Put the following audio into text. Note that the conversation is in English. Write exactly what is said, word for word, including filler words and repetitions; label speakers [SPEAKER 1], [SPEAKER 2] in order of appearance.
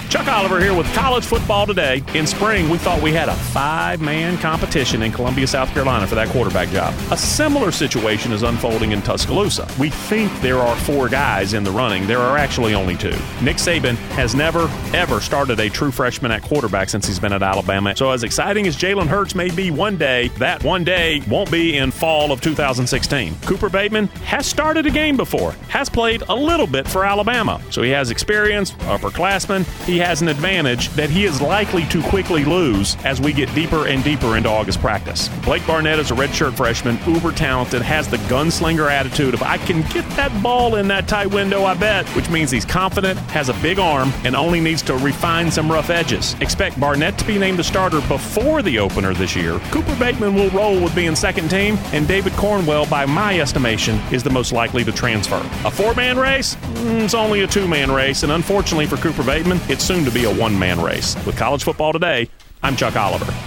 [SPEAKER 1] Chuck Oliver here with College Football Today. In spring, we thought we had a five-man competition in Columbia, South Carolina for that quarterback job. A similar situation is unfolding in Tuscaloosa. We think there are four guys in the running. There are actually only two. Nick Saban has never, ever started a true freshman at quarterback since he's been at Alabama. So as exciting as Jalen Hurts may be one day, that one day won't be in fall of two thousand sixteen. Cooper Bateman has started a game before, has played a little bit for Alabama. So he has experience, upperclassman. He has an advantage that he is likely to quickly lose as we get deeper and deeper into August practice. Blake Barnett is a redshirt freshman, uber talented, has the gunslinger attitude of I can get that ball in that tight window, I bet, which means he's confident, has a big arm, and only needs to refine some rough edges. Expect Barnett to be named the starter before the opener this year. Cooper Bateman will roll with being second team, and David Cornwell, by my estimation, is the most likely to transfer. A four-man race? Mm, it's only a two-man race, and unfortunately for Cooper Bateman, it's soon to be a one-man race. With College Football Today, I'm Chuck Oliver.